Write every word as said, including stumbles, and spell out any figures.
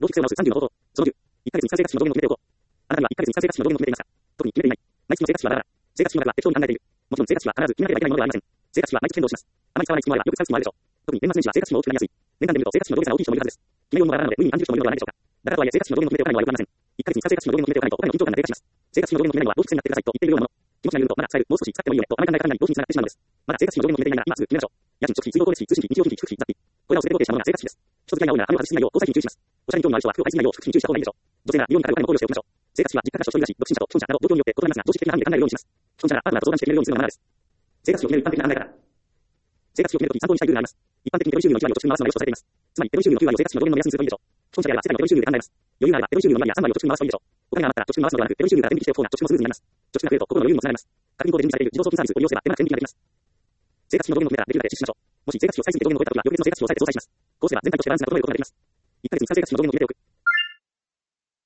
労基規制を直すさんじゅうの方法。そのじゅう。いっかげつに賛成活費の上限を決めておこう。あなたにはいっかげつに賛成活費の上限を決めていますか？特に決めていない。毎月の生活費はバラバラ。生活費の額は適当に考えている。もちろん生活費は必ず決めなければいけないものではありません。生活費は毎月変動します。あまり使わない月もあればよく使う月もあるでしょう。特に年末年始は生活費も大きくなりやすい。年間で見ると生活費の上限差が大きい人もいるはずです。決めようもバラバラなので無理に感じる人もいるのではないでしょうか。だからとはいえ生活費の上限を決めておかないのはよくありません。いっかげつに生活費の上限を決めておかないとお金の緊張感が低下します。生活費の上限を決めるのは労基規制になってくださいと言っているようなもの。気持ちが緩むとまだ使える、もう少し使ってもいいよねとあまり考え方になり、労使につながってしまうのです。まだ生活費の上限も決めていないなら今すぐ決めましょう。家賃、食費、水道光熱費、通信費、日用品費、食費、雑費。これらを全て合計したものが生活費です。人付き合いが多いなら金を外しすぎないよう交際費に注意します。おしゃれに興味のある人は服を買いすぎないよう食費に注意した方がいいでしょう。女性なら美容にかかるお金も考慮しておきましょう。生活費は実家が所有者、独身者と既婚者など状況によって異なりますが、常識的な範囲で考えるようにします。既婚者がパートナーと相談して決めるようにするのがマナーです。生活費を決める一般的な考え方。生活費を決めるとき参考にしたいルールがあります。一般的に手取り収入のいち割を貯蓄に回すのが良しとされています。つまり手取り収入のきゅう割を生活費の上限の目安にするといいでしょう。既婚者であれば世帯の手取り収入で考えます。余裕があれば手取り収入のに割やさん割を貯蓄に回すといいでしょう。お金が余ったら貯蓄に回すのではなく、手取り収入が全引きしておく方が貯蓄もスムーズになります。貯蓄が増えると心の余裕にもつながります。各銀行で準備される自動送金サービスを利用すれば手間なく天引きができます。生活費の上限を決めたらできるだけ実施しましょう。もし生活費を最速で上限を超えたときは翌月の生活費を抑えて増産します。こうすれば全体としてバランスが整えることができます。いっかげつに賛成活費の上限を決めておく。